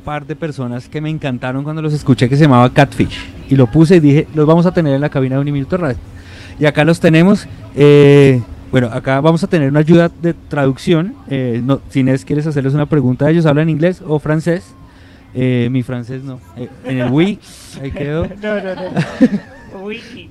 par de personas que me encantaron cuando los escuché, que se llamaba Catfish, y lo puse y dije, los vamos a tener en la cabina de Uniminuto Radio, y acá los tenemos. Bueno, acá vamos a tener una ayuda de traducción. No, si Inés, ¿quieres hacerles una pregunta? ¿Ellos hablan inglés o francés? Mi francés no. En el oui, ahí quedó. No. Oui.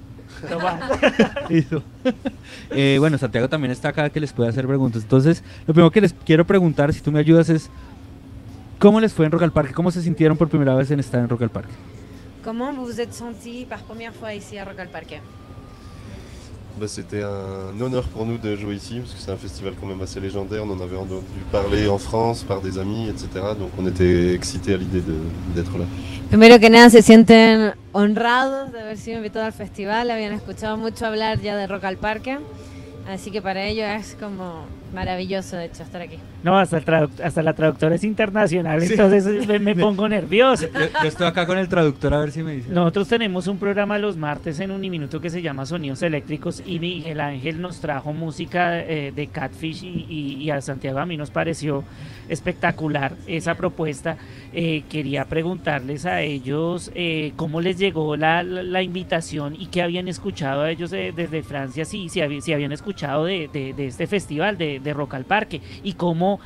Bueno, Santiago también está acá, que les puede hacer preguntas. Entonces, lo primero que les quiero preguntar, si tú me ayudas, es ¿cómo les fue en Rock al Parque? ¿Cómo se sintieron por primera vez en estar en Rock al Parque? Comment vous vous êtes senti par première fois ici à Rock al Parque? Bah, c'était un honneur pour nous de jouer ici, parce que c'est un festival quand même assez légendaire. On en avait entendu parler en France par des amis, etc. Donc on était excités à l'idée d'être là. Primero que nada se sienten honrados de haber sido invitados al festival, habían escuchado mucho hablar ya de Rock al Parque, así que para ellos es como maravilloso de hecho estar aquí. No, hasta la traductora es internacional, sí. Entonces me pongo nervioso. Yo estoy acá con el traductor a ver si me dice. Nosotros tenemos un programa los martes en Uniminuto que se llama Sonidos Eléctricos y Miguel Ángel nos trajo música de Catfish y a Santiago a mí nos pareció espectacular esa propuesta. Quería preguntarles a ellos cómo les llegó la invitación y qué habían escuchado a ellos desde Francia, si habían escuchado de este festival de Rock al Parque y cómo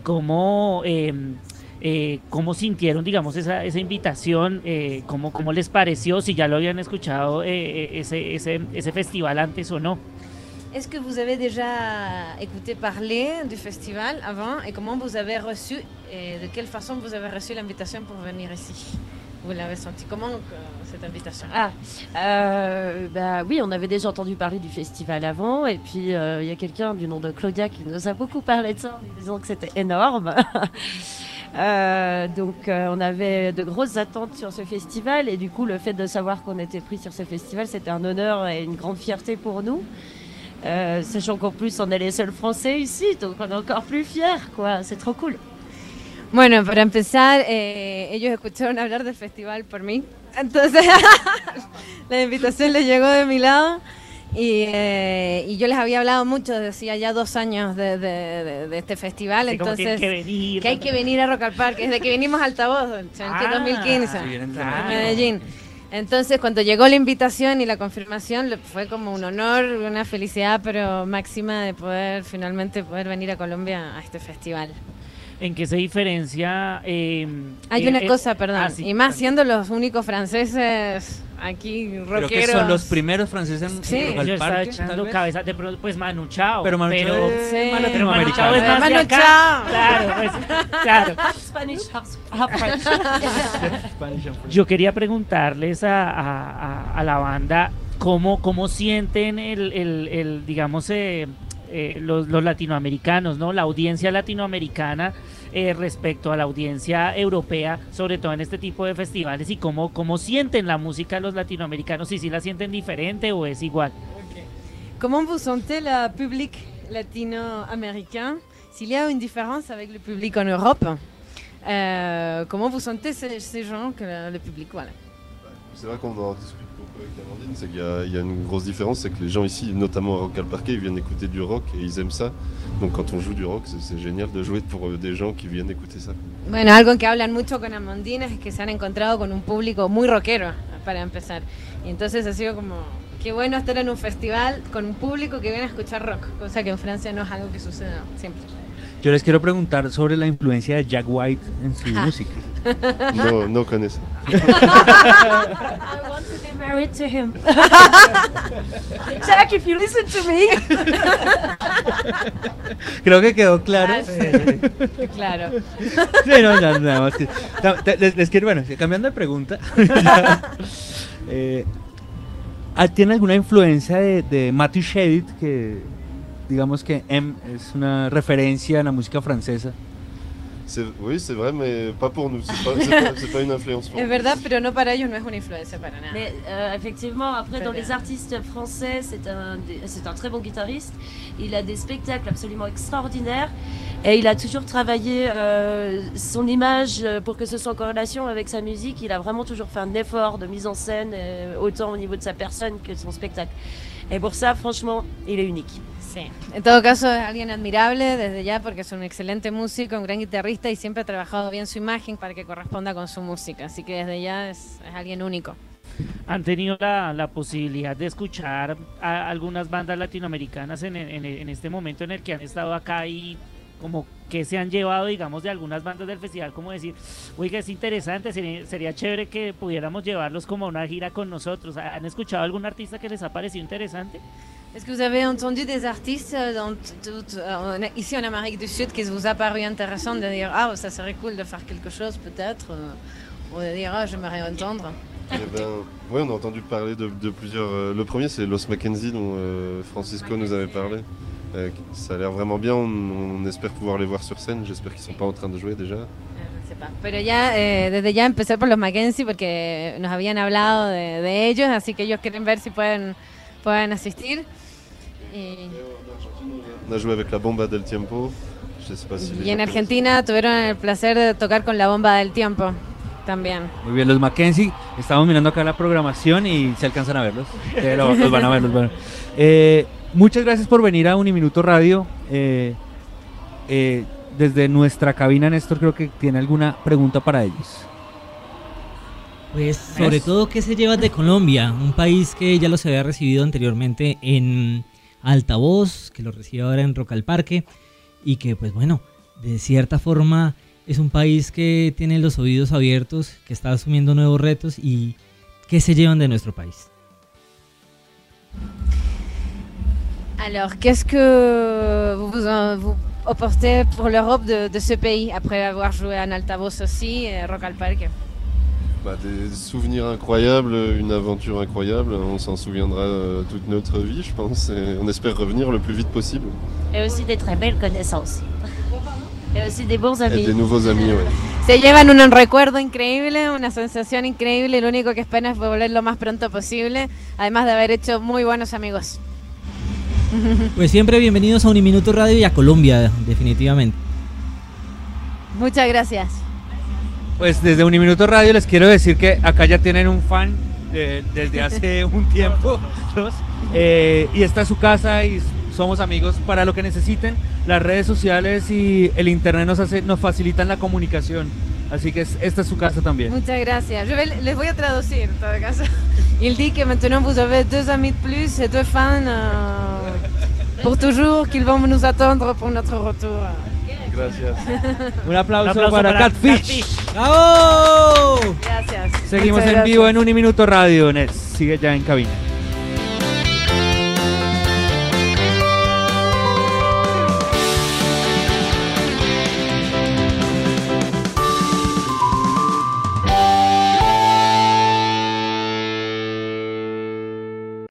sintieron, digamos, esa invitación, cómo les pareció, si ya lo habían escuchado ese festival antes o no. Est-ce que vous avez déjà écouté parler du festival avant et comment vous avez reçu et de quelle façon vous avez reçu l'invitation pour venir ici? Vous l'avez senti comment cette invitation? Oui, on avait déjà entendu parler du festival avant et puis il y a quelqu'un du nom de Claudia qui nous a beaucoup parlé de ça en disant que c'était énorme. Donc on avait de grosses attentes sur ce festival et du coup le fait de savoir qu'on était pris sur ce festival, c'était un honneur et une grande fierté pour nous. Sachant qu'en plus on est les seuls Français ici, donc on est encore plus fiers, quoi. C'est trop cool. Bueno, para empezar, ellos escucharon hablar del festival por mí, entonces la invitación les llegó de mi lado y yo les había hablado mucho, decía ya 2 años de este festival, sí, entonces que hay que venir a Rock al Parque, desde que vinimos a Altavoz en 2015, en Medellín. Entonces cuando llegó la invitación y la confirmación fue como un honor, una felicidad pero máxima de poder finalmente venir a Colombia a este festival. ¿En qué se diferencia? Hay una cosa, perdón, sí, y más siendo los únicos franceses aquí rockeros. Creo que son los primeros franceses en sí. Rock al Parque. Echando cabeza, de pronto, pues Manu Chao. Pero Manu Chao sí. Manu Chao es más Manu de acá. Chao. Claro, pues, claro. Spanish, half French. Yo quería preguntarles a la banda cómo sienten el digamos, los latinoamericanos, ¿no? La audiencia latinoamericana respecto a la audiencia europea, sobre todo en este tipo de festivales, y cómo sienten la música los latinoamericanos, si la sienten diferente o es igual. Okay. Comment vous sentez le public latino-américain? S'il y a une différence avec le public en Europe, comment vous sentez ces gens, que le public, voilà. C'est vrai qu'on en discute beaucoup avec Amandine, c'est qu'il y a une grosse différence, c'est que les gens ici, notamment à Rock al Parque, ils viennent écouter du rock et ils aiment ça. Donc quand on joue du rock, c'est génial de jouer pour des gens qui viennent écouter ça. Bueno, algo que hablan mucho con Amandine es que se han encontrado con un público muy rockero, para empezar. Y entonces ha sido como, qué bueno estar en un festival con un público que viene a escuchar rock, cosa que en Francia no es algo que suceda siempre. Yo les quiero preguntar sobre la influencia de Jack White en su música. No connais ça. I want to be married to him. Jack, if you listen to me. Creo que quedó claro. Claro. Sí, no, nada más. Les quiero, bueno, cambiando de pregunta. ¿Tiene alguna influencia de Matthew Shedid, que digamos que es una referencia en la música francesa? Oui, c'est vrai, mais pas pour nous. C'est pas une influence pour nous. Es verdad, pero no para ellos, no es una influencia para nada. Mais effectivement, après, dans les artistes français, c'est un très bon guitariste. Il a des spectacles absolument extraordinaires. Et il a toujours travaillé son image pour que ce soit en corrélation avec sa musique. Il a vraiment toujours fait un effort de mise en scène, autant au niveau de sa personne que de son spectacle. Et pour ça, franchement, il est unique. Sí, en todo caso es alguien admirable desde ya porque es un excelente músico, un gran guitarrista y siempre ha trabajado bien su imagen para que corresponda con su música, así que desde ya es alguien único. ¿Han tenido la posibilidad de escuchar a algunas bandas latinoamericanas en este momento en el que han estado acá y como que se han llevado, digamos, de algunas bandas del festival, como decir, oiga, es interesante, sería chévere que pudiéramos llevarlos como a una gira con nosotros? ¿Han escuchado algún artista que les ha parecido interesante? Est-ce que vous avez entendu des artistes ici en Amérique du Sud qui vous a paru intéressant de dire ah ça serait cool de faire quelque chose peut-être ou de dire ah j'aimerais entendre? Oui, on a entendu parler de plusieurs. Le premier c'est Los Mackenzie dont Francisco nous avait parlé. Ça a l'air vraiment bien, on espère pouvoir les voir sur scène, j'espère qu'ils sont pas en train de jouer déjà. Pero ya, desde ya empecé por los Mackenzie porque nos habían hablado de ellos, así que ellos quieren ver si pueden asistir. On a joué avec la Bomba del Tiempo. Je sais pas si y en Argentina tuvieron el placer de tocar con la Bomba del Tiempo también. Muy bien, los Mackenzie, estamos mirando acá la programación y se alcanzan a verlos. Los van a ver, los van a ver. Muchas gracias por venir a Uniminuto Radio. Desde nuestra cabina, Néstor creo que tiene alguna pregunta para ellos. Pues sobre todo, ¿qué se lleva de Colombia? Un país que ya los había recibido anteriormente en Altavoz, que lo recibe ahora en Rock al Parque, y que pues bueno, de cierta forma es un país que tiene los oídos abiertos, que está asumiendo nuevos retos. ¿Y qué se llevan de nuestro país? Alors, qu'est-ce que vous apportez pour l'Europe de ce pays après avoir joué en Altavoz aussi et Rock al Parque? Des souvenirs incroyables, une aventure incroyable, on s'en souviendra toute notre vie je pense, et on espère revenir le plus vite possible. Et aussi des très belles connaissances. Et aussi des bons amis. Et des nouveaux amis, ouais. Se llevan un recuerdo increíble, una sensación increíble, lo único que esperan es volver lo más pronto posible, además de haber hecho muy buenos amigos. Pues siempre bienvenidos a Uniminuto Radio y a Colombia, definitivamente. Muchas gracias. Pues desde Uniminuto Radio les quiero decir que acá ya tienen un fan desde hace un tiempo, y esta es su casa y somos amigos para lo que necesiten. Las redes sociales y el internet nos facilitan la comunicación, así que esta es su casa también. Muchas gracias. Les voy a traducir en todo caso. Il dit que maintenant vous avez 2 amis de plus et 2 fans pour toujours qu'ils vont nous attendre pour notre retour. Gracias. Un aplauso para Catfish. ¡Bravo! Gracias. Seguimos Muchas en vivo gracias. en Uniminuto Radio. Sigue ya en cabina.